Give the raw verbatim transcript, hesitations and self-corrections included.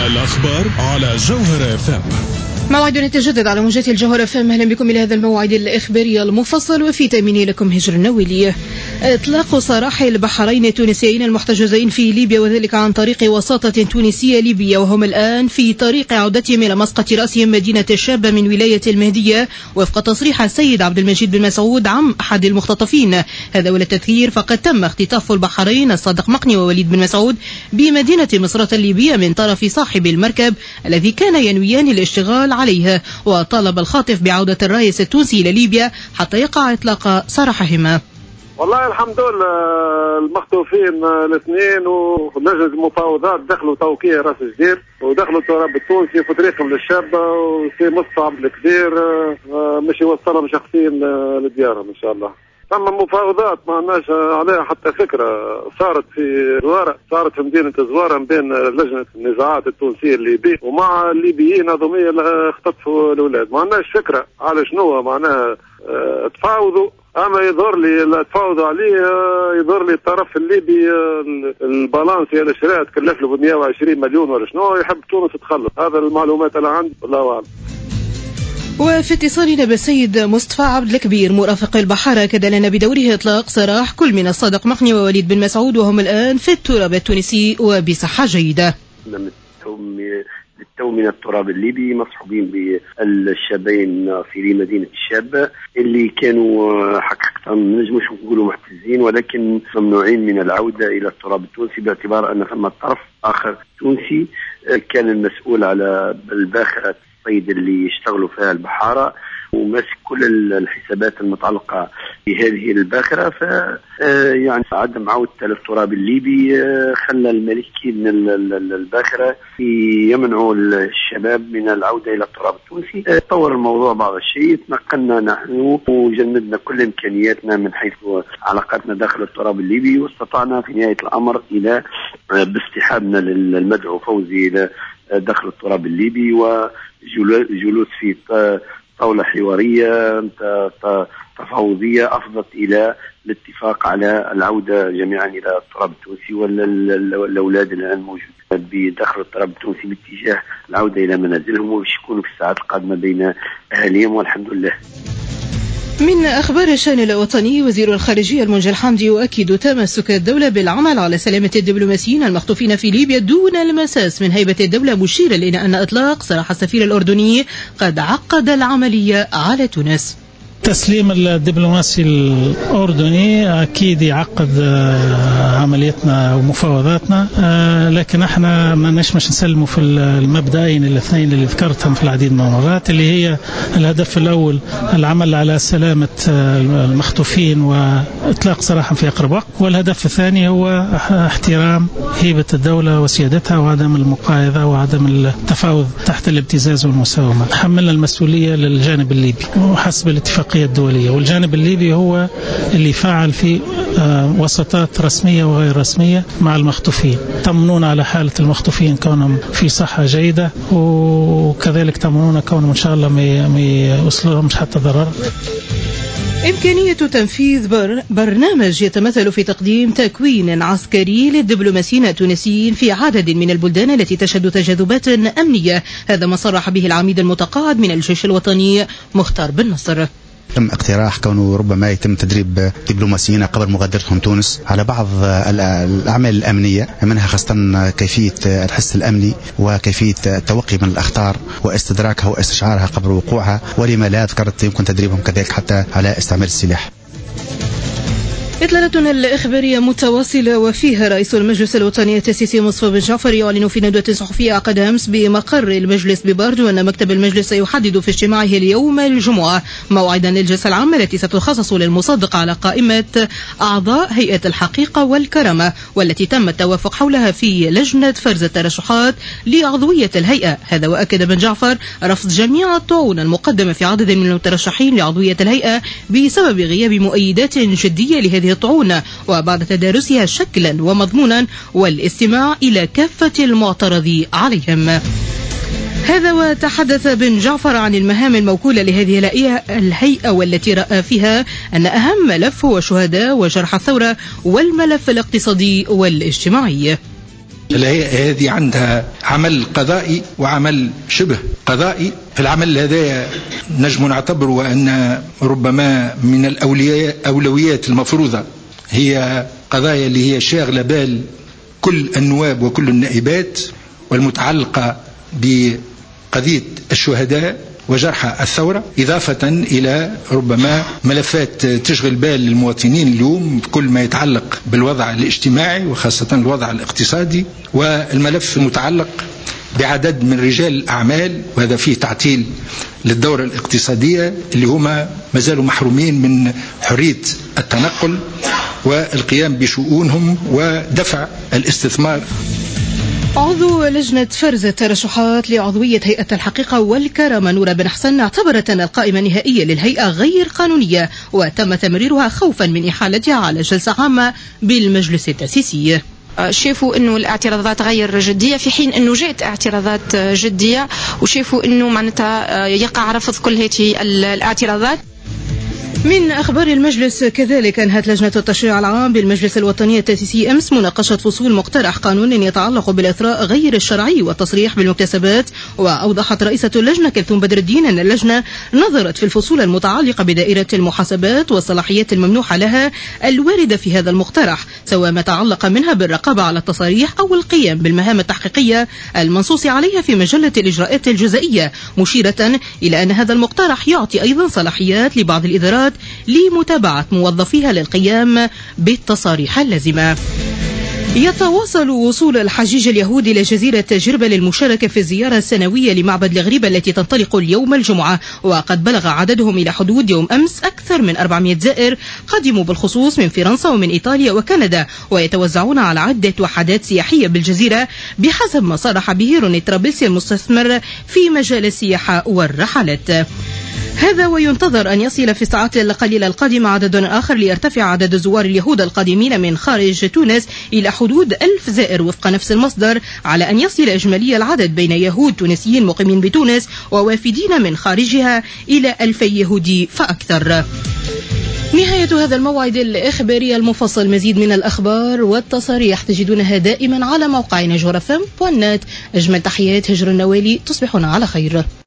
الأخبار على جوهر اف ام. موعد يتجدد على موجات الجوهر اف ام. اهلا بكم الى هذا الموعد الاخباري المفصل وفي تامين لكم هجر النووي. اطلاق سراح البحرين التونسيين المحتجزين في ليبيا وذلك عن طريق وساطة تونسية ليبية، وهم الآن في طريق عودتهم إلى مسقط رأسهم مدينة الشابة من ولاية المهدية وفق تصريح السيد عبد المجيد بن مسعود عم أحد المختطفين. هذا وللتذكير فقد تم اختطاف البحرين الصادق مقني ووليد بن مسعود بمدينة مصراتة الليبية من طرف صاحب المركب الذي كان ينويان الاشتغال عليها، وطالب الخاطف بعودة الرئيس التونسي إلى ليبيا حتى يقع إطلاق سراحهما. والله الحمد لله المخطوفين الاثنين ولجنة المفاوضات دخلوا توقيع راس جديد ودخلوا التراب التونسي في طريقهم للشابة وسي مصطفى الكبير مش يوصلهم شخصيا لديارهم ان شاء الله. ثم مفاوضات ما عندناش عليها حتى فكرة صارت في زوارة، صارت في مدينة زوارة بين لجنة النزاعات التونسية الليبية ومع الليبيين هذومية اللي اختطفوا الأولاد. ما عندناش فكرة على شنو معناها اه تفاوضوا، اما يظهر لي لا تفاوضوا عليه يظهر لي الطرف الليبي البالانس اللي شراها تكلف له ب مئة وعشرين مليون ولا شنو، يحب تونس تخلص. هذا المعلومات اللي عندي والله اعلم. وفي اتصالنا بالسيد مصطفى عبد الكبير مرافق البحارة أكد لنا بدوره إطلاق سراح كل من الصادق مقني ووليد بن مسعود وهم الآن في التراب التونسي وبصحة جيدة. للتو من التراب الليبي مصحوبين بالشابين في مدينة الشابة اللي كانوا حقيقة ما نجموش نقولوا محتجزين ولكن ممنوعين من العودة إلى التراب التونسي باعتبار أن ثم طرف آخر تونسي كان المسؤول على الباخرة الصيد اللي يشتغلوا فيها البحارة وماسك كل الحسابات المتعلقة بهذه الباخرة. ف يعني عدم عودة التراب الليبي خلى المالكين الباخرة يمنعوا الشباب من العودة إلى التراب التونسي. طور الموضوع بعض الشيء، تنقلنا نحن وجندنا كل إمكانياتنا من حيث علاقاتنا داخل التراب الليبي، واستطعنا في نهاية الأمر إلى باستحابنا للمدعو فوزي إلى داخل التراب الليبي وجلوس في طاولة حوارية تفاوضية أفضت إلى الاتفاق على العودة جميعا إلى التراب التونسي، والأولاد الآن موجودين بداخل التراب التونسي باتجاه العودة إلى منازلهم وباش يكونوا في الساعات القادمة بين أهاليهم والحمد لله. من أخبار الشأن الوطني، وزير الخارجية المنجي الحمدي يؤكد تمسك الدولة بالعمل على سلامة الدبلوماسيين المخطوفين في ليبيا دون المساس من هيبة الدولة، مشيرا إلى أن إطلاق سراح السفير الأردني قد عقد العملية على تونس. تسليم الدبلوماسي الأردني أكيد يعقد عمليتنا ومفاوضاتنا، لكن احنا ما نشمش نسلموا في المبدأين الاثنين اللي ذكرتهم في العديد من المرات، اللي هي الهدف الأول العمل على سلامة المخطوفين وإطلاق سراحهم في أقرب وقت، والهدف الثاني هو احترام هيبة الدولة وسيادتها وعدم المقايضة وعدم التفاوض تحت الابتزاز والمساومة. حملنا المسؤولية للجانب الليبي وحسب الاتفاق الدولية، والجانب الليبي هو اللي فعل في وساطات رسمية وغير رسمية مع المخطوفين، طمنون على حالة المخطوفين كونهم في صحة جيدة، وكذلك طمنون كونهم إن شاء الله ما يوصلهمش حتى ضرر. إمكانية تنفيذ بر... برنامج يتمثل في تقديم تكوين عسكري للدبلوماسيين التونسيين في عدد من البلدان التي تشهد تجاذبات أمنية، هذا ما صرح به العميد المتقاعد من الجيش الوطني مختار بن نصر. تم اقتراح كونه ربما يتم تدريب دبلوماسيين قبل مغادرتهم تونس على بعض الأعمال الأمنية، منها خاصة كيفية الحس الأمني وكيفية التوقي من الأخطار واستدراكها واستشعارها قبل وقوعها، ولما لا ذكرت يمكن تدريبهم كذلك حتى على استعمال السلاح. إطلالتنا الإخبارية متواصلة وفيها رئيس المجلس الوطني التأسيسي مصطفى بن جعفر يعلن في ندوة صحفية عقد أمس بمقر المجلس بباردو أن مكتب المجلس سيحدد في اجتماعه اليوم الجمعة موعدا للجلسة العامة التي ستخصص للمصادقة على قائمة أعضاء هيئة الحقيقة والكرامة، والتي تم التوافق حولها في لجنة فرز الترشحات لعضوية الهيئة. هذا وأكد بن جعفر رفض جميع الطعون المقدمة في عدد من المترشحين لعضوية الهيئة بسبب غياب مؤيدات جدية لهذه الطعون، وبعد تدارسها شكلا ومضمونا والاستماع إلى كافة المعترض عليهم. هذا وتحدث بن جعفر عن المهام الموكولة لهذه الهيئة والتي رأى فيها أن أهم ملف هو شهداء وجرحى الثورة والملف الاقتصادي والاجتماعي. الهيئة هذه عندها عمل قضائي وعمل شبه قضائي. العمل هذا نجم نعتبره أن ربما من الأولويات المفروضة هي قضايا اللي هي شاغلة بال كل النواب وكل النائبات، والمتعلقة بقضية الشهداء وجرحى الثورة، إضافة إلى ربما ملفات تشغل بال المواطنين اليوم كل ما يتعلق بالوضع الاجتماعي وخاصة الوضع الاقتصادي، والملف المتعلق بعدد من رجال الأعمال، وهذا فيه تعطيل للدورة الاقتصادية اللي هما ما زالوا محرومين من حرية التنقل والقيام بشؤونهم ودفع الاستثمار. عضو لجنة فرز الترشحات لعضوية هيئة الحقيقة والكرامة نورا بن حسن اعتبرت أن القائمة النهائية للهيئة غير قانونية وتم تمريرها خوفا من إحالتها على جلسة عامة بالمجلس التأسيسي. شافوا انه الاعتراضات غير جديه في حين انه جاءت اعتراضات جديه، وشافوا انه معناتها يقع رفض كل هذه الاعتراضات. من أخبار المجلس كذلك أنهت لجنة التشريع العام بالمجلس الوطني التأسيسي أمس مناقشة فصول مقترح قانون يتعلق بالإثراء غير الشرعي والتصريح بالمكتسبات. وأوضحت رئيسة اللجنة كلثوم بدر الدين أن اللجنة نظرت في الفصول المتعلقة بدائرة المحاسبات والصلاحيات الممنوحة لها الواردة في هذا المقترح، سواء ما تعلق منها بالرقابة على التصاريح أو القيام بالمهام التحقيقية المنصوص عليها في مجلة الإجراءات الجزائية، مشيرة إلى أن هذا المقترح يعطي أيضا صلاحيات لبعض الإدارات لمتابعة موظفيها للقيام بالتصاريح اللازمة. يتواصل وصول الحجيج اليهود إلى جزيرة جربة للمشاركة في الزيارة السنوية لمعبد الغريبة التي تنطلق اليوم الجمعة، وقد بلغ عددهم إلى حدود يوم أمس أكثر من أربعمائة زائر قدموا بالخصوص من فرنسا ومن إيطاليا وكندا، ويتوزعون على عدة وحدات سياحية بالجزيرة بحسب ما صرح به روني طرابلسي المستثمر في مجال السياحة والرحلات. هذا وينتظر أن يصل في الساعات القليلة القادمة عدد آخر ليرتفع عدد زوار اليهود القادمين من خارج تونس إلى حدود ألف زائر وفق نفس المصدر، على أن يصل إجمالي العدد بين يهود تونسيين مقيمين بتونس ووافدين من خارجها إلى ألفي يهودي فأكثر. نهاية هذا الموعد الإخباري المفصل. مزيد من الأخبار والتصاريح تجدونها دائما على موقعنا جوهر إف إم دوت نت. أجمل تحيات هجر النوالي، تصبحون على خير.